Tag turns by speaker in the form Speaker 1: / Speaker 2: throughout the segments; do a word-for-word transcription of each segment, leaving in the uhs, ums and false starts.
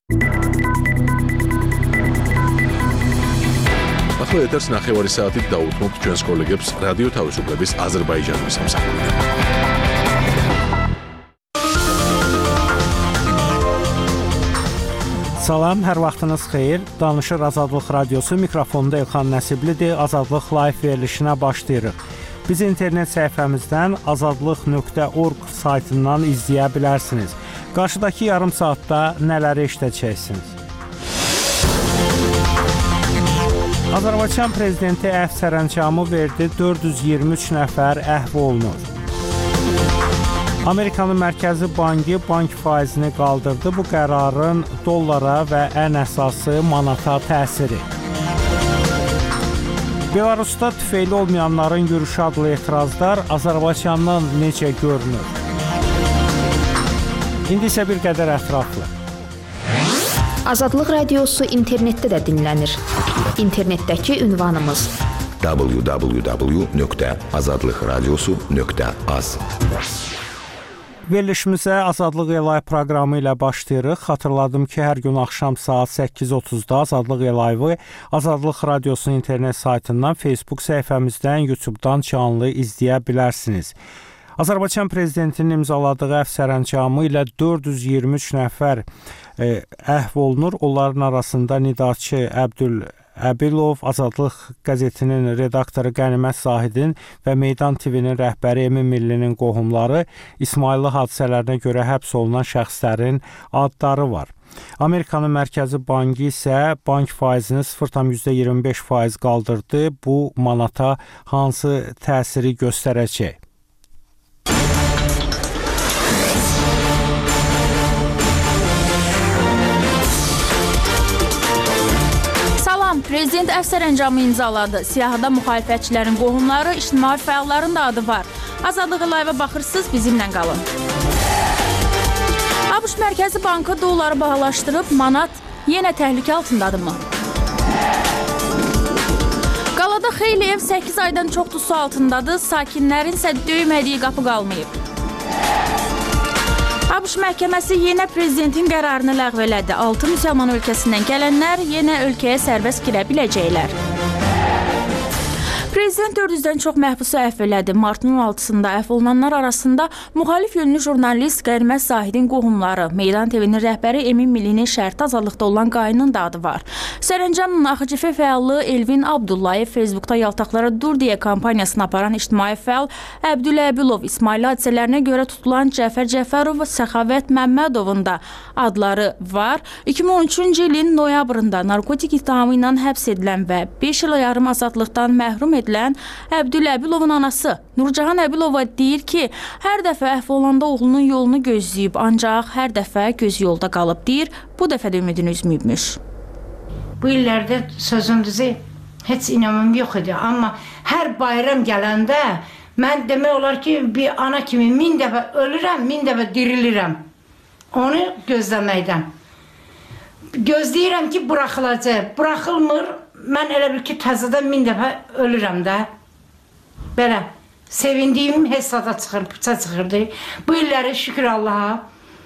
Speaker 1: ახლა ეთერს ნახევარი საათით დაუთმობთ ჩვენს კოლეგებს რადიო თავისუფლების აზერბაიჯანის სამსახურიდან.
Speaker 2: Salam, hər vaxtınız xeyir. Danışır Azadlıq Radiosu, mikrofonda Elxan Nəsiblidir. Azadlıq live verilişinə başlayırıq. Biz internet səhifəmizdən azadlıq nöqtə org saytından izləyə bilərsiniz. Qarşıdakı yarım saatda nələri eşidəcəksiniz? Azərbaycan prezidenti əfv sərəncamı verdi, dörd yüz iyirmi üç nəfər əhv olunur. Amerikanın Mərkəzi Bankı bank faizini qaldırdı. Bu qərarın dollara və ən əsası manata təsiri. Belarusda tüfeyli olmayanların yürüyüşü adlı etirazlar Azərbaycandan necə görünür? İndi isə bir qədər ətraflı.
Speaker 3: Azadlıq Radiosu internetdə də dinlənir. İnternetdəki ünvanımız w w w nöqtə azadlıq radiosu nöqtə az.
Speaker 2: Verilişimizə Azadlıq Elay proqramı ilə başlayırıq. Xatırladım ki, hər gün axşam saat səkkiz otuzda Azadlıq Elayı Azadlıq Radiosunun internet saytından, Facebook səhifəmizdən, YouTube-dan canlı izləyə bilərsiniz. Azərbaycan prezidentinin imzaladığı əfv sərəncamı ilə dörd yüz iyirmi üç nəfər e, əhv olunur. Onların arasında Nidaçı Əbdüləbilov, Azadlıq qəzetinin redaktoru Qənimət Zahidin və Meydan T V-nin rəhbəri Emin Millinin qohumları, İsmayıllı hadisələrinə görə həbs olunan şəxslərin adları var. Amerikanın Mərkəzi Bankı isə bank faizini sıfır nöqtə iyirmi beş faiz qaldırdı. Bu manata hansı təsiri göstərəcək?
Speaker 4: Prezident əfv sərəncamı imzaladı. Siyahıda müxalifətçilərin qohumları, ictimai fəalların da adı var. Azadlıq Elayıva baxırsınız, bizimlə qalın. ABŞ Mərkəzi Bankı dolları bahalaşdırıb, manat yenə təhlükə altındadırmı? Qalada xeyli ev səkkiz aydan çoxdur su altındadır, sakinlərin isə döymədiyi qapı qalmayıb. ABŞ məhkəməsi yenə prezidentin qərarını ləğv elədi. Altı müsəlman ölkəsindən gələnlər yenə ölkəyə sərbəst girə biləcəklər. Prezident dörd yüzdən çox məhbusu əfv elədi. Martın on altısında əfv olunanlar arasında müxalif yönlü jurnalist Qənimət Zahidin qohumları, Meydan T V-nin rəhbəri Emin Millinin şərti azadlıqda olan qayının da adı var. Sərəncamın A X C F fəallığı Elvin Abdullayev, Facebookda yaltaqlara dur deyə kampaniyasını aparan ictimai fəal Əbdüləbilov, İsmayıllı hadisələrinə görə tutulan Cəfər Cəfərov, Səxavət Məmmədovun da adları var. iki min on üçüncü ilin noyabrında narkotik ittihamı ilə həbs edilən və beş il yarım azadlıqdan məhrum edilən Əbdüləbilovun anası Nurcahan Əbilova deyir ki, hər dəfə əhv olanda oğlunun yolunu gözləyib, ancaq hər dəfə göz yolda qalıb deyir, bu dəfə də ümidini üzməyibmiş.
Speaker 5: Bu illərdə sözümüzü heç inamım yox idi, amma hər bayram gələndə mən demək olar ki, bir ana kimi min dəfə ölürəm, min dəfə dirilirəm. Onu gözləməkdən. Gözləyirəm ki, buraxılacaq, buraxılmır. Mən elə bil ki, təzədən min dəfə ölürəm də. Belə, sevindiyim hesada çıxır, bıça çıxırdı. Bu illəri şükür Allaha,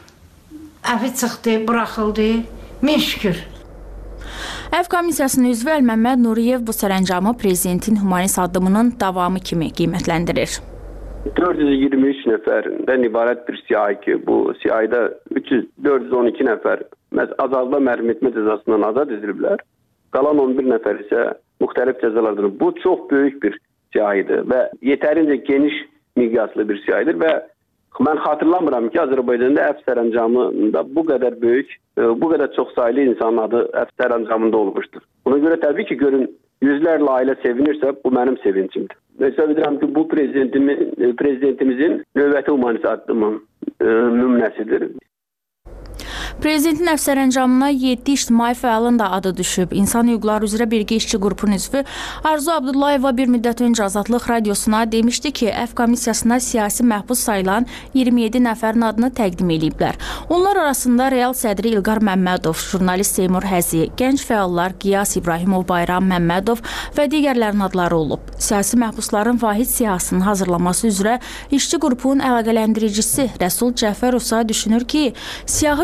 Speaker 5: əfi çıxdı, buraxıldı, min şükür.
Speaker 4: Əfv komissiyasının üzvü Əlməmməd Nuriyev bu sərəncamı prezidentin humanist addımının davamı kimi qiymətləndirir.
Speaker 6: dörd yüz iyirmi üç nəfərdən ibarət bir siyahı ki, bu siyahıda dörd yüz on iki nəfər azadlıqla məhrum etmə cəzasından azad ediliblər. Qalan on bir nəfər isə müxtəlif cəzalardır. Bu çox böyük bir siyahıdır və yetərincə geniş miqyaslı bir siyahıdır və mən xatırlamıram ki, Azərbaycanda əfv sərəncamında bu qədər böyük, bu qədər çox saylı insanın adı əfv sərəncamında olmuşdur. Buna görə təbii ki, görün, yüzlərlə ailə sevinirsə, bu mənim sevincimdir. Hesab edirəm ki, bu prezidentimizin növbəti humanist addımın nümunəsidir.
Speaker 4: Prezidentin əfv sərəncamına yeddi ictimai fəalın da adı düşüb. İnsan hüquqları üzrə birgə işçi qrupun üzvü Arzu Abdullayeva bir müddət öncə Azadlıq Radiosuna demişdi ki, əfv komissiyasına siyasi məhbus sayılan iyirmi yeddi nəfərin adını təqdim ediblər. Onlar arasında real sədri İlqar Məmmədov, jurnalist Seymur Həzi, gənc fəallar Qiyas İbrahimov, Bayram Məmmədov və digərlərin adları olub. Siyasi məhbusların vahid siyahısının hazırlaması üzrə işçi qrupun əlaqələndiricisi Rəsul Cəfərov düşünür ki, siyahı gözlənti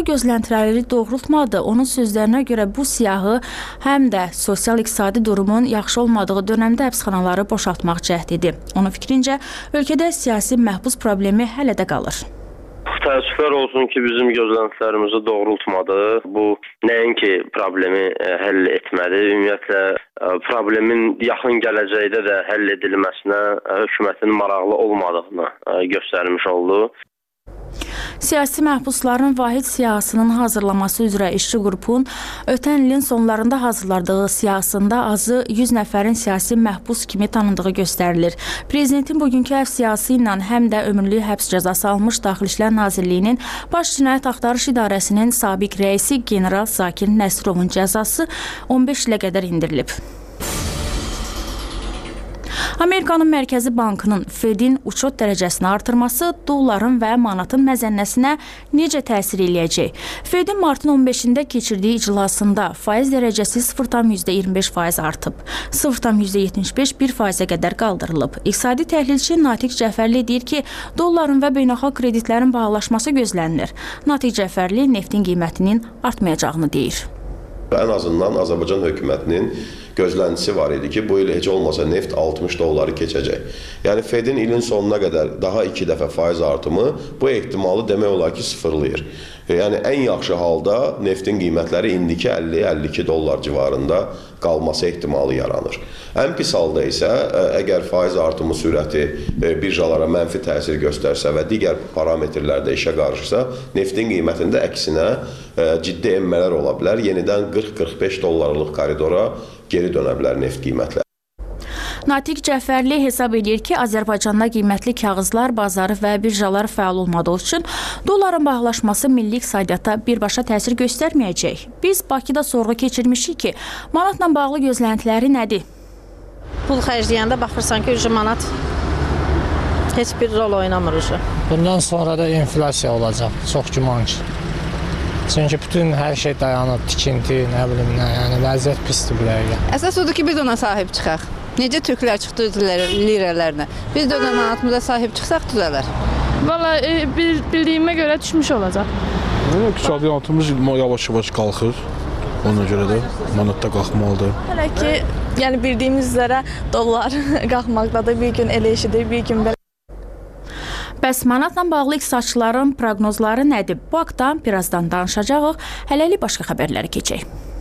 Speaker 4: gözləntiləri doğrultmadı. Onun sözlərinə görə bu siyahı həm də sosial-iqtisadi durumun yaxşı olmadığı dönəmdə həbsxanaları boşaltmaq cəhdidir. Onun fikrincə, ölkədə siyasi məhbus problemi hələ də qalır.
Speaker 7: Təəssüflər olsun ki, bizim gözləntilərimizi doğrultmadı. Bu nəinki problemi həll etmədi. Ümumiyyətlə, problemin yaxın gələcəkdə də həll edilməsinə hökumətin maraqlı olmadığını göstərmiş oldu.
Speaker 4: Siyasi məhbusların vahid siyahısının hazırlaması üzrə işçi qrupun ötən ilin sonlarında hazırladığı siyahısında azı yüz nəfərin siyasi məhbus kimi tanındığı göstərilir. Prezidentin bugünkü həbs siyahısı ilə həm də ömürlük həbs cəzası almış Daxili İşlər Nazirliyinin Baş Cinayət Axtarış İdarəsinin sabiq rəisi general Zakir Nəsirovun cəzası on beş ilə qədər indirilib. Amerikanın Mərkəzi Bankının Fedin uçot dərəcəsini artırması dolların və manatın məzənnəsinə necə təsir eləyəcək? Fedin martın on beşində keçirdiyi iclasında faiz dərəcəsi sıfır tam iyirmi beş faiz artıb, sıfır tam yetmiş beş bir faizə qədər qaldırılıb. İqtisadi təhlilçi Natiq Cəfərli deyir ki, dolların və beynəlxalq kreditlərin bahalaşması gözlənilir. Natiq Cəfərli neftin qiymətinin artmayacağını deyir.
Speaker 8: Ən azından Azərbaycan hökumətinin gözləntisi var idi ki, bu il heç olmasa neft altmış dolları keçəcək. Yəni Fedin ilin sonuna qədər daha iki dəfə faiz artımı bu ehtimalı demək olar ki, sıfırlayır. Yəni ən yaxşı halda neftin qiymətləri indiki əlli əlli iki dollar civarında qalması ehtimalı yaranır. Ən pis halda isə əgər faiz artımı sürəti birjalara mənfi təsir göstərsə və digər parametrlərdə işə qarışsa, neftin qiymətində əksinə ciddi enmələr ola bilər. Yenidən qırx qırx beş dollarlıq koridora geri dönə bilər neft qiymətləri.
Speaker 4: Natiq Cəfərli hesab edir ki, Azərbaycanda qiymətli kağızlar bazarı və birjalar fəal olmadığı üçün dolların bahalaşması milli iqtisadiyyata birbaşa təsir göstərməyəcək. Biz Bakıda sorğu keçirmişik ki, manatla bağlı gözləntiləri nədir?
Speaker 9: Pul xərcləyəndə baxırsan ki, manat heç bir rol oynamır.
Speaker 10: Bundan sonra da inflyasiya olacaq, çox güman ki. Çünki bütün hər şey dayanıb, tikinti, nə bilim nə, yəni vəziyyət pisdir bir dəqiqə.
Speaker 11: Əsas odur ki, biz ona sahib çıxaq. Necə türklər çıxdı lirələrlə. Biz də manatımıza sahib çıxsaq düzələr.
Speaker 12: Valla e, bildiyimə görə düşmüş olacaq.
Speaker 13: İqtisadi artımımız yavaş-yavaş qalxır. Ona görə də manatda qalxmalıdır.
Speaker 12: Hələ ki, yəni bildiyimiz üzrə dollar qalxmaqdadır. Bir gün elə işidir, bir gün belə.
Speaker 4: Bəs manatla bağlı iqtisadçıların proqnozları nədir? Bu haqda birazdan danışacağıq. Hələlik başqa xəbərləri keçək.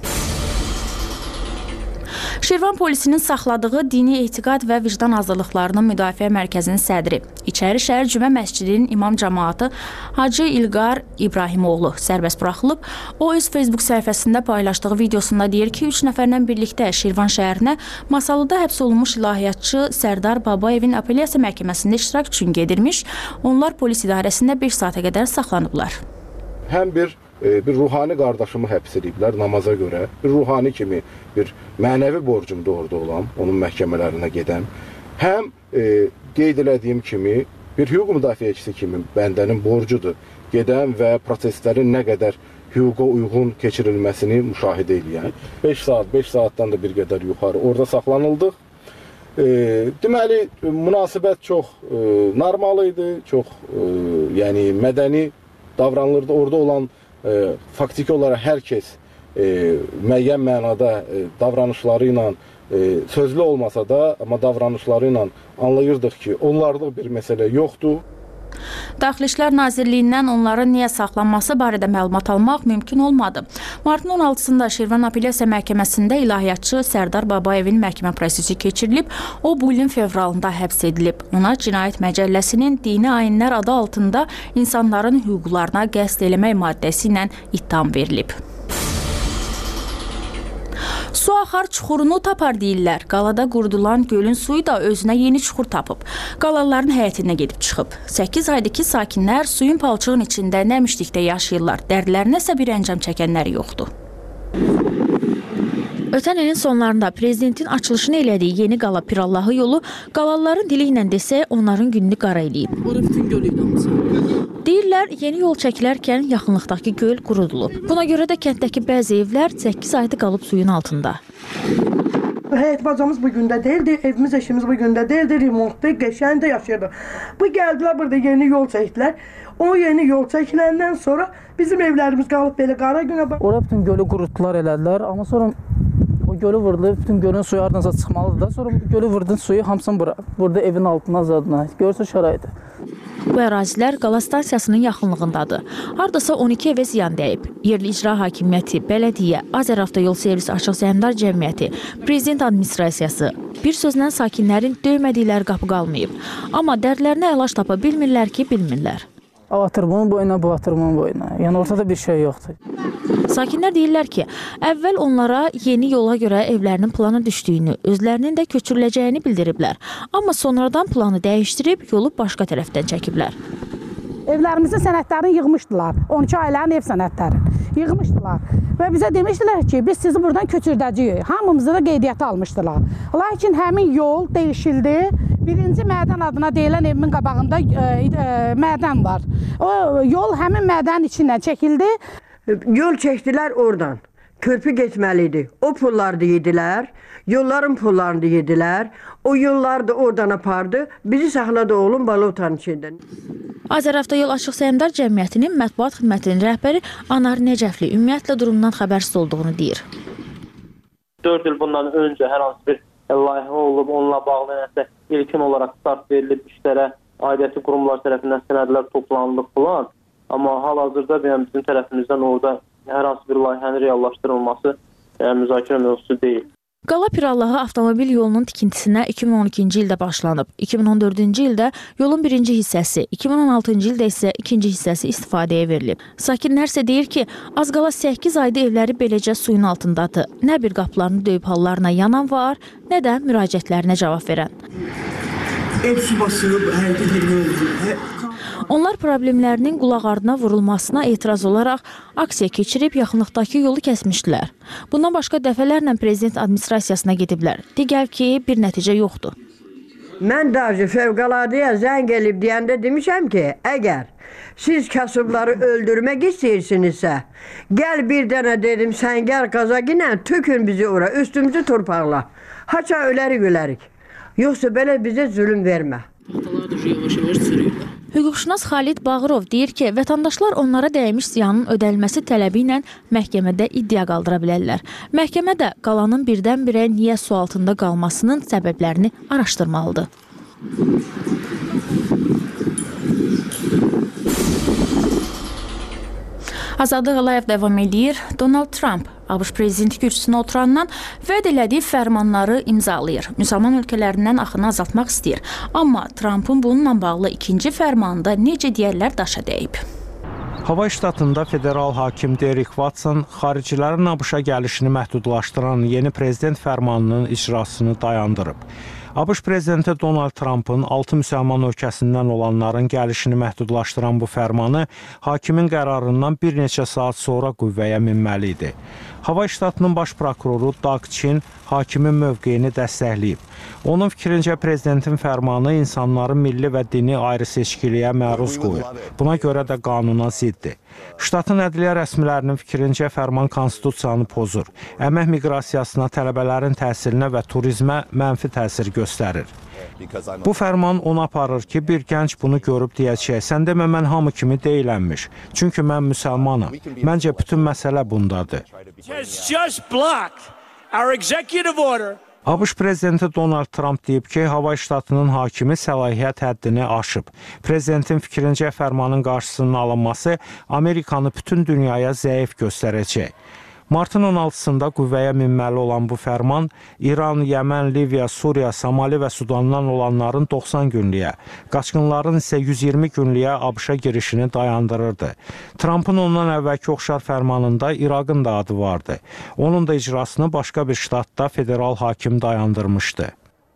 Speaker 4: Şirvan polisinin saxladığı Dini Etiqad və Vicdan Azadlıqlarının Müdafiə Mərkəzinin sədri, İçəri şəhər Cümə məscidinin imam cəmaatı Hacı İlqar İbrahimoğlu sərbəst buraxılıb. O öz Facebook səhifəsində paylaşdığı videosunda deyir ki, üç nəfərlə birlikdə Şirvan şəhərinə Masalıda həbs olunmuş ilahiyyatçı Sərdar Babayevin apellyasiya məhkəməsində iştirak üçün gedirmiş. Onlar polis idarəsində beş saata qədər saxlanıblar.
Speaker 14: Həm bir bir ruhani qardaşımı həbs ediblər namaza görə. Bir ruhani kimi bir mənəvi borcumda orada olan, onun məhkəmələrinə gedən. Həm e, qeyd elədiyim kimi bir hüquq müdafiəçisi kimi bəndənin borcudur. Gedən və proseslərin nə qədər hüquqa uyğun keçirilməsini müşahidə edən. beş saat, beş saatdan da bir qədər yuxarı orada saxlanıldıq. E, deməli, münasibət çox e, normal idi, çox e, yəni mədəni davranılırdı. Orada olan E, faktiki olaraq hər kəs e, müəyyən mənada e, davranışları ilə e, sözlü olmasa da, amma davranışları ilə anlayırdıq ki, onlarda bir məsələ yoxdur.
Speaker 4: Daxili İşlər Nazirliyindən onların niyə saxlanması barədə məlumat almaq mümkün olmadı. Martın on altısında Şirvan Apellyasiya Məhkəməsində ilahiyyatçı Sərdar Babayevin məhkəmə prosesi keçirilib. O, bu ilin fevralında həbs edilib. Ona Cinayət Məcəlləsinin dini ayinlər adı altında insanların hüquqlarına qəsd eləmək maddəsi ilə ittiham verilib. Su axar çuxurunu tapar deyirlər. Qalada qurudulan gölün suyu da özünə yeni çuxur tapıb. Qalaların həyətinə gedib çıxıb. səkkiz aydakı sakinlər suyun palçığın içində nəmişlikdə yaşayırlar. Dərdlərinə isə bir əncam çəkənləri yoxdur. Ötən ilin sonlarında prezidentin açılışını elədiyi yeni qala Pirallahı yolu qalalıların dili ilə desək onların gününü qara eləyib.
Speaker 15: Oriftin gölü ilə
Speaker 4: Deyirlər, yeni yol çəkilərkən yaxınlıqdakı göl qurudulub. Buna görə də kənddəki bəzi evlər səkkiz ayda qalıb suyun altında.
Speaker 16: həyat bacamız bu gündə deyildi, evimiz, eşimiz bu gündə deyildi, remontda, qəşəngdə yaşayırdı. Bu gəldilər burada yeni yol çəkdilər. O yeni yol çəkiləndən sonra bizim evlərimiz qalıb belə qara günə.
Speaker 17: Ora bütün gölü qurutdular, elədilər, amma sonra o gölü vurdu, bütün gölün suyu ardınca çıxmalıdır da. Sonra gölü vurdun suyu hamısını bura, burada evin altına zadına. Görürsə şərait.
Speaker 4: Bu ərazilər qala stansiyasının yaxınlığındadır. Hardasa on iki evə ziyan dəyib. Yerli icra hakimiyyəti, bələdiyyə, Azəravtayol Servis Açıq Səhmdar Cəmiyyəti, Prezident Administrasiyası, bir sözlə sakinlərin döymədikləri qapı qalmayıb. Amma dərdlərinə əlac tapa bilmirlər ki, bilmirlər.
Speaker 17: Atırmanın boyuna, bu atırmanın boyuna. Yəni ortada bir şey yoxdur.
Speaker 4: Sakinlər deyirlər ki, əvvəl onlara yeni yola görə evlərinin planı düşdüyünü, özlərinin də köçürüləcəyini bildiriblər. Amma sonradan planı dəyişdirib, yolu başqa tərəfdən çəkiblər.
Speaker 18: Evlərimizin sənədlərini yığmışdılar. on iki ailənin ev sənədlərini yığmışdılar. Və bizə demişdilər ki, biz sizi buradan köçürdəcəyik. Hamımızı da qeydiyyata almışdılar. Lakin həmin yol dəyişildi. Birinci mədən adına deyilən evimin qabağında e, e, mədən var. O yol həmin mədənin içindən çəkildi.
Speaker 19: Yol çəkdilər oradan. Körpü getməli idi. O pulları da yedilər. Yolların pullarını da yedilər. O yolları da oradan apardı. Bizi saxladı oğlum Balotanın içindən.
Speaker 4: Azəravtayol Açıq Səhmdar Cəmiyyətinin mətbuat xidmətinin rəhbəri Anar Nəcəfli ümumiyyətlə durumdan xəbərsiz olduğunu deyir.
Speaker 20: dörd il bundan öncə hər hansı bir layihə olub, onunla bağlı nəsə ilkin olaraq start verilib işlərə aidiyyəti qurumlar tərəfindən sənədlər toplanılıb falan. Amma hal-hazırda bizim tərəfimizdən orada hər hansı bir layihənin reallaşdırılması yəni, müzakirə mövzusu deyil.
Speaker 4: Qala Pirallahı avtomobil yolunun tikintisinə iki min on ikinci ildə başlanıb. iki min on dördüncü ildə yolun birinci hissəsi, iki min on altıncı ildə isə ikinci hissəsi istifadəyə verilib. Sakinlər isə deyir ki, az qala səkkiz ayda evləri beləcə suyun altındadır. Nə bir qapılarını döyüb hallarına yanan var, nə də müraciətlərinə cavab verən.
Speaker 15: Ev su basıb, hərəkət edilmir.
Speaker 4: Onlar problemlərinin qulaq ardına vurulmasına etiraz olaraq aksiya keçirib yaxınlıqdakı yolu kəsmişdilər. Bundan başqa dəfələrlə Prezident Administrasiyasına gediblər. Digər ki, bir nəticə yoxdur.
Speaker 19: Mən də fövqəladiyə zəng elib deyəndə demişəm ki, əgər siz kasıbları öldürmək istəyirsinizsə, gəl bir dənə dedim, sən gəl qazaqinə tökün bizi ora, üstümüzü torpaqla. Haça ölərik ölərik. Yoxsa belə bizə zülüm vermə.
Speaker 4: Hüquqşünas Xalid Bağırov deyir ki, vətəndaşlar onlara dəymiş ziyanın ödənilməsi tələbi ilə məhkəmədə iddia qaldıra bilərlər. Məhkəmə də qalanın birdən-birə niyə su altında qalmasının səbəblərini araşdırmalıdır. Azadlıq Əliyev davam edir. Donald Trump ABŞ prezidenti kürsüsünə oturandan vəd elədiyi fərmanları imzalayır. Müsəlman ölkələrindən axını azaltmaq istəyir. Amma Trump'ın bununla bağlı ikinci fərmanında necə deyərlər daşa dəyib.
Speaker 2: Hava ştatında federal hakim Derek Watson xaricilərin ABŞ-a gəlişini məhdudlaşdıran yeni prezident fərmanının icrasını dayandırıb. ABŞ prezidenti Donald Trump'ın altı müsəlman ölkəsindən olanların gəlişini məhdudlaşdıran bu fərmanı hakimin qərarından bir neçə saat sonra qüvvəyə minməli idi. Hava ştatının baş prokuroru Doug Chin hakimin mövqeyini dəstəkləyib. Onun fikrincə prezidentin fərmanı insanların milli və dini ayrı-seçkiliyə məruz qoyur. Buna görə də qanuna ziddir. Ştatın ədliyyə rəsmilərinin fikrincə fərman konstitusiyanı pozur. Əmək miqrasiyasına, tələbələrin təhsilinə və turizmə mənfi təsir göstərir. Bu fərman ona aparır ki, bir gənc bunu görüb deyəcək, sən demə mən hamı kimi deyilənmiş. Çünki mən müsəlmanam. Məncə bütün məsələ bundadır. ABŞ prezidenti Donald Trump deyib ki, hava ştatının hakimi səlahiyyət həddini aşıb. Prezidentin fikrincə fərmanın qarşısının alınması Amerikanı bütün dünyaya zəif göstərəcək. Martın on altısında qüvvəyə minməli olan bu fərman İran, Yəmən, Liviya, Suriya, Somali və Sudandan olanların doxsan günlüyə, qaçqınların isə yüz iyirmi günlüyə ABŞ-a girişini dayandırırdı. Trump'ın ondan əvvəlki oxşar fərmanında İraqın da adı vardı. Onun da icrasını başqa bir ştatda federal hakim dayandırmışdı.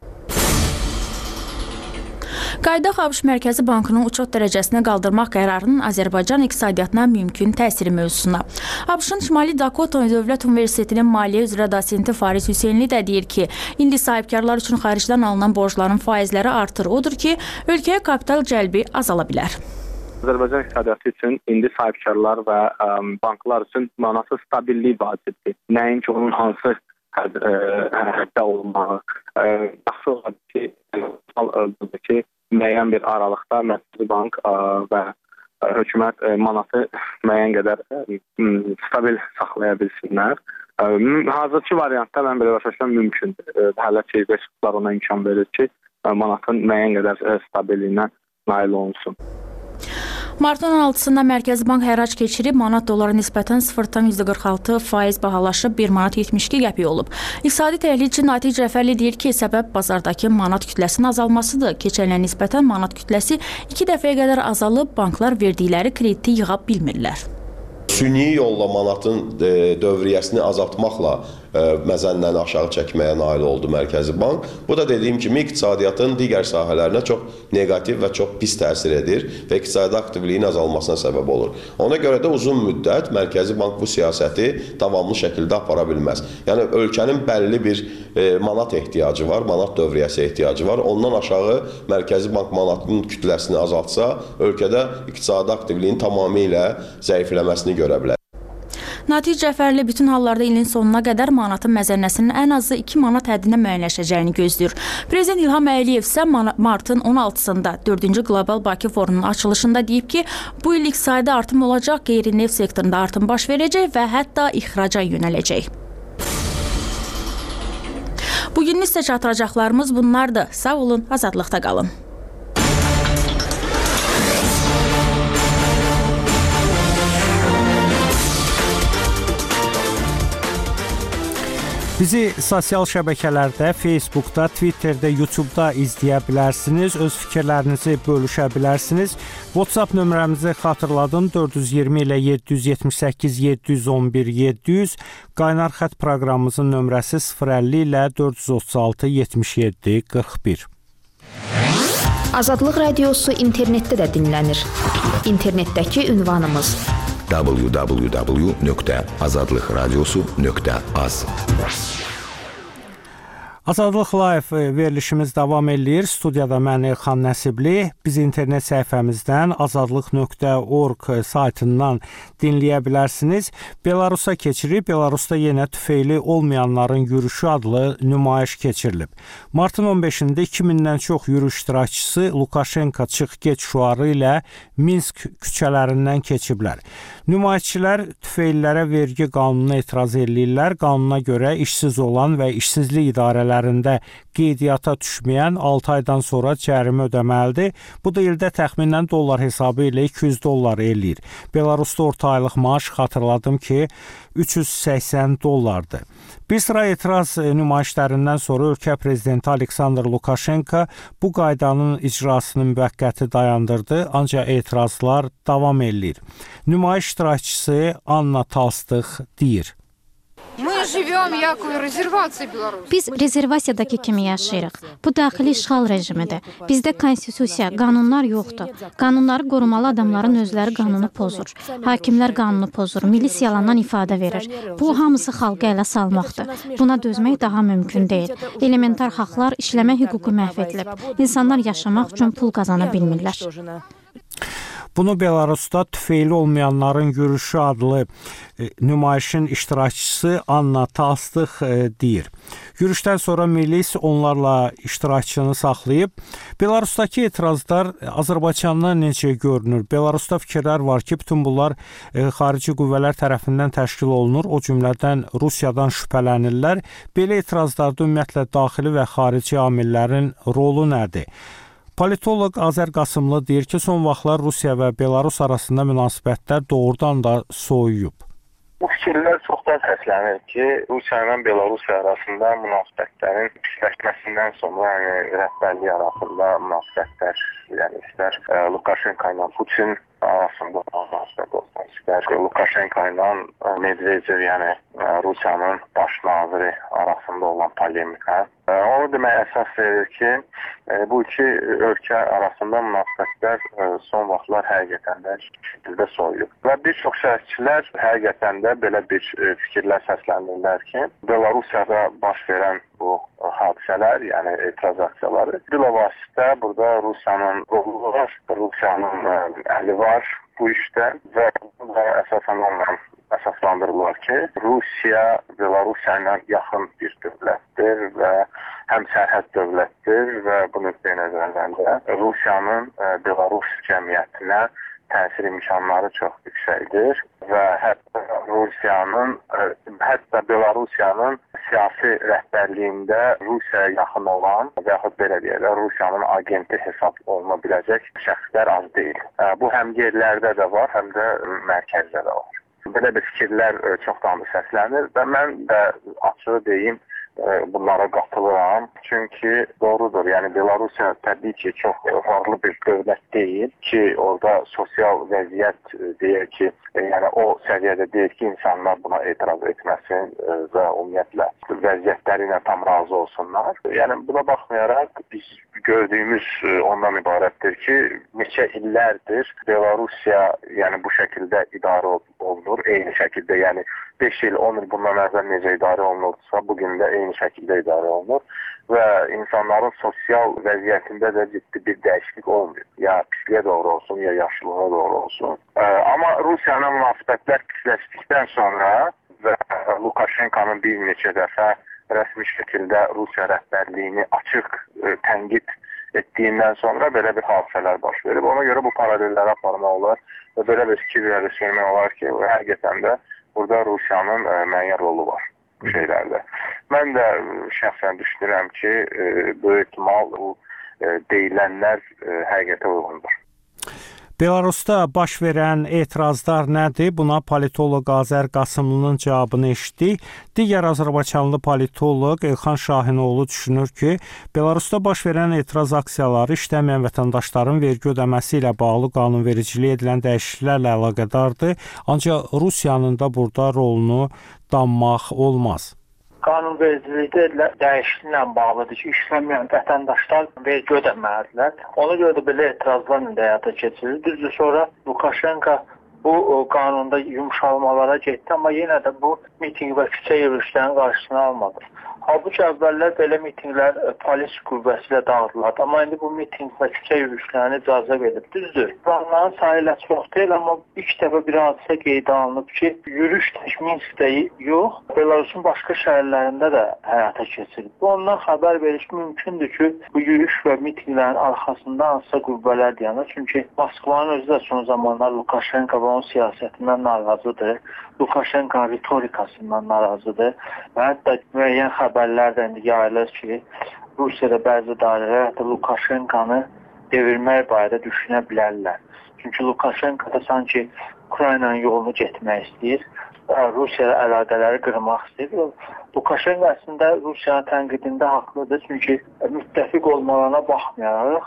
Speaker 4: Qaydaq ABŞ Mərkəzi Bankının uçot dərəcəsinə qaldırmaq qərarının Azərbaycan iqtisadiyyatına mümkün təsiri mövzusuna. ABŞ-ın Şimali Dakota Dövlət Universitetinin maliyyə üzrə dosenti Fariz Hüseynli də deyir ki, indi sahibkarlar üçün xaricdən alınan borcların faizləri artır. Odur ki, ölkəyə kapital cəlbi azala bilər.
Speaker 21: Azərbaycan iqtisadiyyatı üçün indi sahibkarlar və ə, banklar üçün mənasız stabillik vacibdir. Nəinki onun hansı hərəkət olunmağı, yaxşı olardı ki, ki, müəyyən bir aralıqda Mərkəzi Bank və hökumət manatı müəyyən qədər stabil saxlaya bilsinlər. Hazırki variantda mən belə başa düşürəm mümkündür. Hələ ki, resurslar ona imkan verir ki, manatın müəyyən qədər stabiliyinə nail olunsun.
Speaker 4: Martın on altısında Mərkəzi Bank hərrac keçirib, manat dolara nisbətən sıfır tam yüzdə qırx altı faiz bahalaşıb bir manat yetmiş iki qəpik olub. İqtisadi təhlilçi Natiq Cəfərli deyir ki, səbəb bazardakı manat kütləsinin azalmasıdır. Keçən ilə nisbətən manat kütləsi iki dəfəyə qədər azalıb, banklar verdikləri krediti yığa bilmirlər.
Speaker 8: Süni yolla manatın dövriyyəsini azaltmaqla məzənnəni aşağı çəkməyə nail oldu Mərkəzi Bank. Bu da dediyim kimi iqtisadiyyatın digər sahələrinə çox neqativ və çox pis təsir edir və iqtisadi aktivliyin azalmasına səbəb olur. Ona görə də uzun müddət Mərkəzi Bank bu siyasəti davamlı şəkildə apara bilməz. Yəni ölkənin bəlli bir manat ehtiyacı var, manat dövriyyəsi ehtiyacı var. Ondan aşağı Mərkəzi Bank manatının kütləsini azaltsa, ölkədə iqtisadi aktivliyin tamamilə zəifləməsini görə bilər.
Speaker 4: Natiq Cəfərli bütün hallarda ilin sonuna qədər manatın məzənnəsinin ən azı iki manat həddinə müəyyənləşəcəyini gözləyir. Prezident İlham Əliyev isə martın on altısında dördüncü Qlobal Bakı Forumunun açılışında deyib ki, bu il iqtisadi artım olacaq, qeyri-neft sektorunda artım baş verəcək və hətta ixraca yönələcək. Bugün isə çatdıracaqlarımız bunlardır. Sağ olun, azadlıqda qalın.
Speaker 2: Bizi sosial şəbəkələrdə, Facebookda, Twitterdə, YouTube'da izləyə bilərsiniz. Öz fikirlərinizi bölüşə bilərsiniz. WhatsApp nömrəmizi xatırladım. dörd yüz iyirmi ilə yeddi yüz yetmiş səkkiz yeddi yüz on bir yeddi yüz. Qaynar xətt proqramımızın nömrəsi sıfır əlli ilə dörd yüz otuz altı yetmiş yeddi qırx bir.
Speaker 3: Azadlıq Radiosu internetdə də dinlənir. İnternetdəki ünvanımız w w w nöqtə azadlıq radiosu nöqtə az.
Speaker 2: Azadlıq Live verilişimiz davam edir. Studiyada mən Elxan Nəsibli. Biz internet səhifəmizdən azadlıq nöqtə org saytından dinləyə bilərsiniz. Belarusa keçirib, Belarusda yenə tüfeyli olmayanların yürüyüşü adlı nümayiş keçirilib. Martın on beşində iki mindən çox yürüyüş iştirakçısı Lukashenko çıx get şüarı ilə Minsk küçələrindən keçiblər. Nümayişçilər tüfeylilərə vergi qanununa etiraz edirlər. Qanuna görə işsiz olan və işsizlik idarələrində qeydiyyata düşməyən altı aydan sonra cərimə ödəməlidir. Bu da ildə təxminən dollar hesabı ilə iki yüz dollar eləyir. Belarusda orta aylıq maaş xatırladım ki, üç yüz səksən dollardır. Bir sıra etiraz nümayişlərindən sonra ölkə prezidenti Aleksandr Lukashenko bu qaydanın icrasını müvəqqəti dayandırdı, ancaq etirazlar davam edir. Nümayiş iştirakçısı Anna Talstıx deyir.
Speaker 1: Biz rezervasiyadakı kimi yaşayırıq. Bu daxili işğal rejimidir. Bizdə konstitusiya, qanunlar yoxdur. Qanunları qorumalı adamların özləri qanunu pozur. Hakimlər qanunu pozur, milis yalandan ifadə verir. Bu hamısı xalqı ələ salmaqdır. Buna dözmək daha mümkün deyil. Elementar haqlar, işləmə hüququ məhv edilib. İnsanlar yaşamaq üçün pul qazana bilmirlər.
Speaker 2: Bunu Belarusda tüfeyli olmayanların yürüyüşü adlı e, nümayişin iştirakçısı Anna Talstıx e, deyir. Yürüyüşdən sonra milis onlarla iştirakçını saxlayıb. Belarusdakı etirazlar Azərbaycandan necə görünür? Belarusda fikirlər var ki, bütün bunlar e, xarici qüvvələr tərəfindən təşkil olunur. O cümlədən Rusiyadan şübhələnirlər. Belə etirazlarda ümumiyyətlə daxili və xarici amillərin rolu nədir? Politoloq Azər Qasımlı deyir ki, son vaxtlar Rusiya və Belarus arasında münasibətlər doğrudan da soyuyub.
Speaker 22: Bu fikirlər çoxdan səslənir ki, Rusiya ilə Belarus arasında münasibətlərin pisləşməsindən sonra, yəni rəhbərlik arasında münasibətlər, yəni istər Lukashenko ilə Putin arasında münasibət olsun, istər Lukashenko ilə Medvedev, yəni Rusiyanın baş naziri arasında olan polemika. Onu demək əsas verir ki, bu iki ölkə arasında münasibətlər son vaxtlar həqiqətən də şəkildə soyuyub. Və bir çox şərhçilər həqiqətən də belə bir fikirlər səsləndirirlər ki, Belarusiyada baş verən bu hadisələr, yəni etiraz aksiyaları, bilavasitə burada Rusiyanın rolu var, Rusiyanın əli var. bu işdən və bunlar əsasən onunla əsaslandırırlar ki, Rusiya Belarusya ilə yaxın bir dövlətdir və həm sərhəd dövlətdir və bu nöqteyi nəzərdən də Rusiyanın Belarus cəmiyyətinə təsir imkanları çox yüksəkdir və hətta Rusiyanın, hətta Belarusiyanın siyasi rəhbərliyində Rusiyaya yaxın olan və yaxud belə deyək də Rusiyanın agenti hesab oluna biləcək şəxslər az deyil. Bu həm yerlərdə də var, həm də mərkəzdə də var. Belə bir fikirlər çoxdan səslənir və mən də açığı deyim, bunlara qatılıram. Çünki doğrudur, yəni Belarusiya təbii ki, çox varlı bir dövlət deyil ki, orada sosial vəziyyət deyək ki, yəni o səviyyədə deyil ki, insanlar buna etiraz etməsin və ümumiyyətlə vəziyyətləri ilə tam razı olsunlar. Yəni buna baxmayaraq biz gördüyümüz ondan ibarətdir ki, neçə illərdir Belarusiya yəni bu şəkildə idarə olunur, eyni şəkildə, yəni beş il, on il bundan əvvəl necə idarə olunursa, bugün də eyni şəkildə idarə olunur və insanların sosial vəziyyətində də ciddi bir dəyişiklik olmuyor. Ya pisliyə doğru olsun, ya yaşlılığa doğru olsun. Amma Rusiyanın münasibətlər pisləşdikdən sonra və Lukashenkonun bir neçə dəfə rəsmi şəkildə Rusiya rəhbərliyini açıq tənqid etdiyindən sonra belə bir hadisələr baş verib. Ona görə bu paralelləri aparmaq olar və belə bir fikir vermək olar ki, həqiqətən də burada Rusiyanın müəyyən rolu var bu şeylərdə. Mən də şəxsən düşünürəm ki, böyük ehtimal bu deyilənlər həqiqətə uyğundur.
Speaker 2: Belarusda baş verən etirazlar nədir? Buna politoloq Azər Qasımlının cavabını eşitdik. Digər Azərbaycanlı politoloq Elxan Şahinoğlu düşünür ki, Belarusda baş verən etiraz aksiyaları işləməyən vətəndaşların vergi ödəməsi ilə bağlı qanunvericiliyə edilən dəyişikliklərlə əlaqədardır. Ancaq Rusiyanın da burada rolunu danmaq olmaz.
Speaker 5: Qanunvericilikdə edilən dəyişikliklə bağlıdır ki, işləməyən vətəndaşlar vergi ödəməlidirlər. Ona görə də belə etirazlar indi həyata keçirilir. Düzdür, sonra Lukashenko bu qanunda yumşalmalara getdi, amma yenə də bu mitinq və küçə yürüyüşlərinin qarşısını almadı. Halbuki əvvəllər belə mitinqlər polis qüvvəsi ilə dağıdılırdı, amma indi bu mitinq və küçə yürüyüşlərini icazə verilib. Düzdür, planların sayı ilə çox deyil, amma ilk dəfə bir hadisə qeydə alınıb ki, yürüyüş tək Minskdə yox, Belarusun başqa şəhərlərində də həyata keçirilib. Bu ondan xəbər verir ki, mümkündür ki, bu yürüyüş və mitinqlərin arxasında hansısa qüvvələr dayanır. Çünki Moskvanın özü də son zamanlar Lukashenko və onun siyasətindən narazıdır, Lukashenkonun ritorikasından narazıdır və hətta müəyyən xəbərlər də indi yayılır ki, Rusiyada bəzi dairələr hətta Lukashenkonu devirmək barədə düşünə bilərlər. Çünki Lukashenko da sanki Ukraynanın yolunu getmək istəyir, Rusiya əlaqələri qırmaq istəyir. Lukashenko əslində Rusiyanın tənqidində haqlıdır, çünki müttəfiq olmalarına baxmayaraq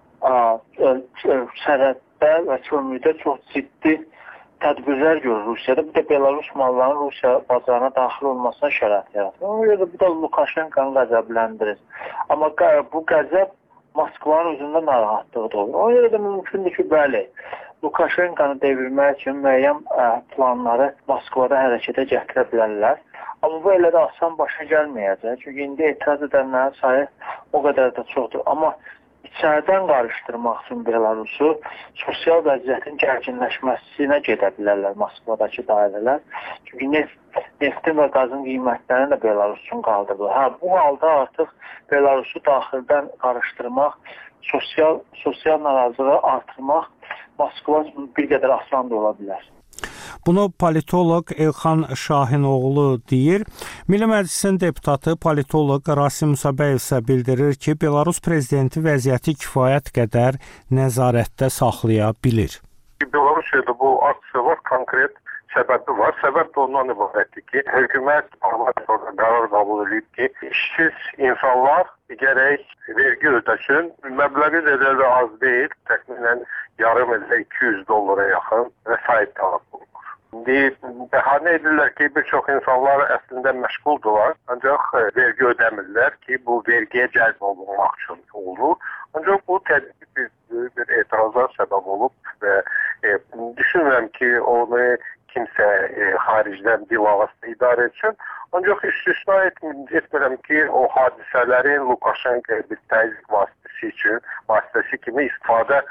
Speaker 5: sərhəddə və çölmükdə çox ciddi tədbirlər görür Rusiyada. Bir də Belarus mallarının Rusiya bazarına daxil olmasına şərait yaratır. Ona görə də bu da Lukashenkonu qəzəbləndirir. Amma bu qəzəb Moskvanın özündə narahatlığı da olur. Ona görə də mümkündür ki, bəli, Lukashenkonu devirmək üçün müəyyən planları Moskvada hərəkətə gətirə bilərlər. Amma bu elə də asan başa gəlməyəcək. Çünki indi etiraz edənlərin sayı o qədər də çoxdur. Amma içərdən qarışdırmaq üçün Belarusu sosial vəziyyətin gərginləşməsinə gedə bilərlər Moskvadakı dairələr. Çünki neft, neftin və qazın qiymətlərini də Belarus üçün qaldırılır. Hə, bu halda artıq Belarusu daxildən qarışdırmaq, sosial, sosial narazılığı artırmaq Moskva üçün bir qədər asan da ola bilər.
Speaker 2: Bunu politoloq Elxan Şahinoğlu deyir. Milli Məclisin deputatı politoloq Rasim Musabəyev isə bildirir ki, Belarus prezidenti vəziyyəti kifayət qədər nəzarətdə saxlaya bilir.
Speaker 22: Belarusiyada bu aksiyalar konkret səbəbi var. Səbəb də ondan ibarətdir ki, hökumət parlamentdə qərar qəbul edib ki, işsiz insanlar gərək vergi ödəsin. Məbləği də az deyil, təxminən yarım ildə iki yüz dollara yaxın vəsait tələb olunur. Bəhanə edirlər ki, bir çox insanlar əslində məşğuldurlar, ancaq vergi ödəmirlər ki, bu vergiyə cəlb olunmaq üçün olur. Ancaq bu təbii bir, bir etirazlar səbəb olub və e, düşünürəm ki, onu kimsə e, xaricdən bilavasitə idarə etsin. Ancaq istisna etmirəm ki, o hadisələrin Lukashenko bir təzyiq vasitəsi üçün, vasitəsi kimi istifadə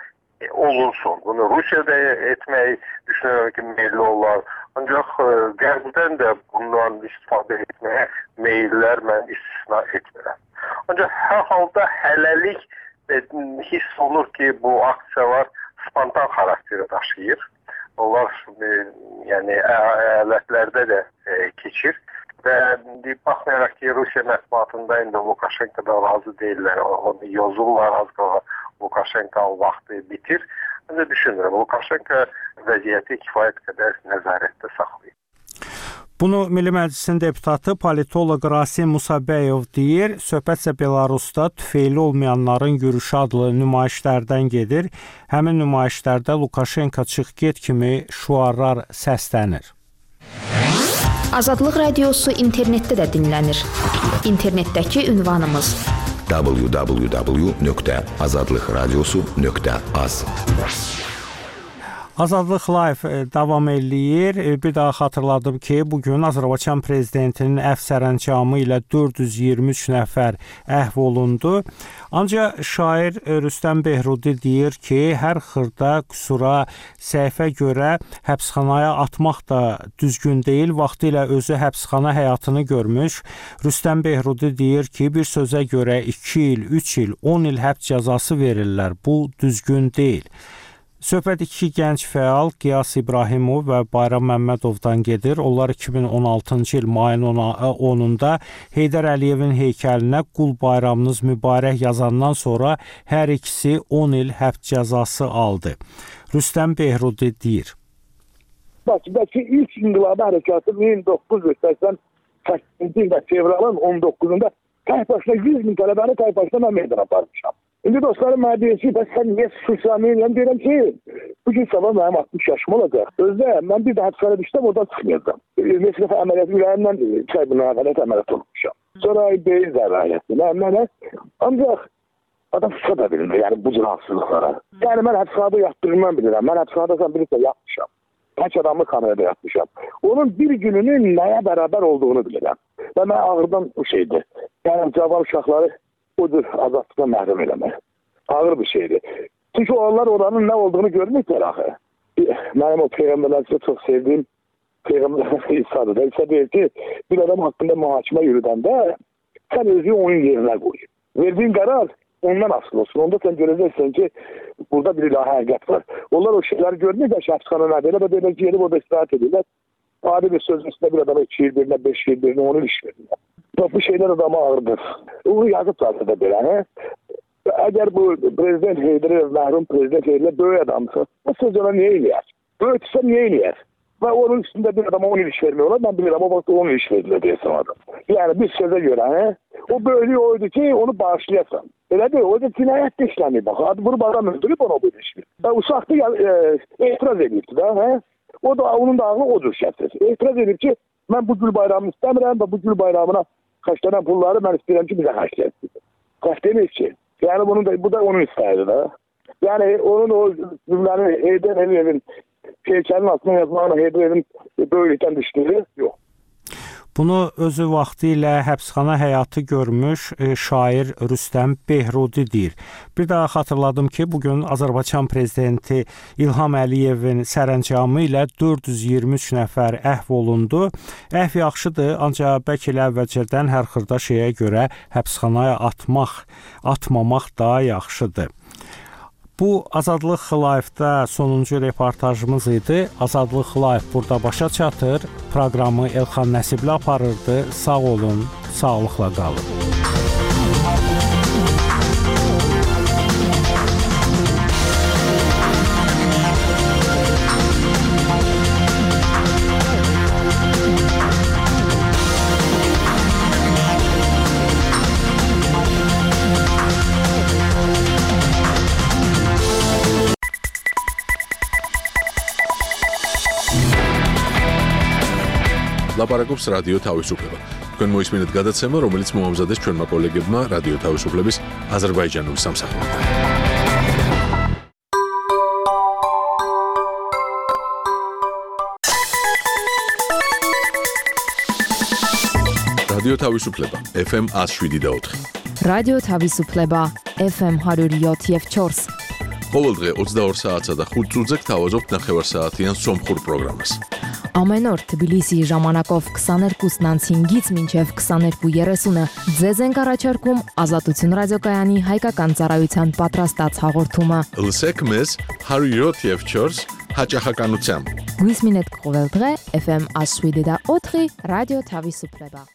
Speaker 22: olunsun. Bunu Rusiyada etmeyi düşünüyorum ki meyilli olar. Ancaq Qərbdən də bundan istifadə etməyə meyillər mən istisna etmirəm. Ancaq hər halda hələlik hiss olur ki, bu aksiyalar spontan xarakteri daşıyır. Onlar yəni əyalətlərdə də keçir. Və baxmayaraq ki, Rusiya mətbuatında indi Lukashenko'dan razı deyirlər, onu yazırlar, az qala Lukashenko'nun vaxtı bitir. Mən də düşünürəm, Lukashenko vəziyyəti kifayət qədər nəzarətdə saxlayır.
Speaker 2: Bunu Milli Məclisin deputatı politoloq Rasim Musabəyov deyir. Söhbətsə Belarusda tüfeyli olmayanların yürüyüşü adlı nümayişlərdən gedir. Həmin nümayişlərdə Lukashenko çıx get kimi şüarlar səslənir.
Speaker 3: Azadlıq Radiosu internetdə də dinlənir. İnternetdəki ünvanımız w w w nöqtə azadlıq radiosu nöqtə az.
Speaker 2: Azadlıq Live davam eləyir. Bir daha xatırladım ki, bugün Azərbaycan prezidentinin əfv sərəncamı ilə dörd yüz iyirmi üç nəfər əhv olundu. Ancaq şair Rüstəm Behrudi deyir ki, hər xırda qüsura, səhvə görə həbsxanaya atmaq da düzgün deyil. Vaxtilə özü həbsxana həyatını görmüş. Rüstəm Behrudi deyir ki, bir sözə görə iki il, üç il, on il həbs cəzası verirlər. Bu düzgün deyil. Söhbət iki gənc fəal Qiyas İbrahimov və Bayram Məmmədovdan gedir. Onlar iki min on altıncı il mayın onunda Heydər Əliyevin heykəlinə qul bayramınız mübarək yazandan sonra hər ikisi on il həbs cəzası aldı. Rüstəm Behrudi deyir.
Speaker 6: Bakıdakı ilk inqilabi hərəkatı min doqquz yüz səksən səkkizinci ildə fevralın on doqquzunda tək başına yüz min tələbəni tək başına mən meydana aparmışam. İndi dostlarım mənə deyir ki, bəs sən niyə suçlanmayın? Deyirəm ki, bugün sabah mənim altmış yaşım olacaq. Özdə mən bir də həbsxana düşdüm, oradan çıxmayacağım. Neçə dəfə əməliyyat ürəyimdən çay bunu əməliyyat əməliyyat olmuşam. Sonra beyin zərrəliyyəti, əməliyyat. Ancaq adam suça da bilmir, yəni bu cür haksızlıqlara. Yəni mən həbsxanada yatdırmam bilirəm. Mən həbsxanada sən bilirsə yatmışam. Tək adamlı kamerada yatmışam. Onun bir gününün nəyə bərabər olduğunu bilirəm. Və mən ağırdan o şeydir. Yəni cavan uşaqları o cür azadlıqdan məhrum eləmək. Ağır bir şeydir. Çünki onlar oranın nə olduğunu görməkdir axı. Mənim o peyğəmbərlərsə çox sevdiyim peyğəmbərlər İsa'dır. İsa deyir ki, bir adam haqqında mühakimə yürüdəndə sən özü onun yerinə qoy. Verdiyin qərar ondan asılı olsun. Onda sən görəcəksən ki, burada bir ilahi həqiqət var. Onlar o şeyləri görmür, həbsxana nədir? Elə belə gelib orada istirahat edirlər. Adi bir sözün üstündə bir adama iki il birinə, beş il birinə, on il iş verirlər. Bu şeyler adama ağırdır. Onu yazıp zaten da böyle. He? Eğer bu prezident Heydər, məhrum prezident Heydər böyük adamsa, bu söz ona niye eləyər? Böyükse niye eləyər? Ve onun üstünde bir adama on il iş vermiyorlar. Ben bilirəm, o vaxt on il iş verdiler deyəsən adam. Yani bir söze göre, he? O böyüklüğü oydu ki, onu bağışlayasan. Öyle değil, o da cinayette işlemi bak. Adı bunu adam öldürüp ona böyle iş verir. Uşaq da e, etiraz edildi da, he? O da, onun da ağlı odur şəxsiz. Etiraz edip ki, ben bu gül bayramını istəmirəm və bu gül bayramına kaçlanan pulları ben istedim ki bize kaçlasın. Kaç demek ki. Yani bunun da, bu da onun istəyidi da. Yani onun o cümlenin Heydər Əliyevin heykelinin altına yazmağına Heydər Əliyevin böyükdən düşdüyü yok.
Speaker 2: Bunu özü vaxtı ilə həbsxana həyatı görmüş şair Rüstəm Behrudi deyir. Bir daha xatırladım ki, bugün Azərbaycan prezidenti İlham Əliyevin sərəncamı ilə dörd yüz iyirmi üç nəfər əhv olundu. Əhv yaxşıdır, ancaq bəlkə elə əvvəlcədən hər xırda şeyə görə həbsxanaya atmaq, atmamaq daha yaxşıdır. Bu Azadlıq Live-da sonuncu reportajımız idi. Azadlıq Live burada başa çatır. Proqramı Elxan Nəsibli aparırdı. Sağ olun, sağlıqla qalın.
Speaker 7: ლაპარაკობს რადიო თავისუფლება. თქვენ მოისმინეთ გადაცემა, რომელიც მოამზადეს ჩვენმა კოლეგებმა რადიო თავისუფლების აზერბაიჯანული სამსახურიდან. რადიო თავისუფლება ეფ ემ one oh seven point four.
Speaker 23: რადიო თავისუფლება ეფ ემ one oh seven point four.
Speaker 7: ყოველდღე ოცდაორ საათსა და ხუთ წუთზე გთავაზობთ ნახევარსაათიან სომხურ პროგრამას.
Speaker 9: Ամեն օր Թբիլիսիի ժամանակով քսաներկուսն հինգից մինչև քսաներկու երեսունը ձեզ ենք առաջարկում Ազատություն ռադիոկայանի հայկական ծառայության պատրաստած հաղորդումը։
Speaker 7: Լսեք մեզ հարյուրյոթ և չորս հաճախականությամբ։
Speaker 9: Գույս մինետ կողել դղե Էֆ Էմ ասուիդի դա օթղի ռադիո թավի սուպրեբա։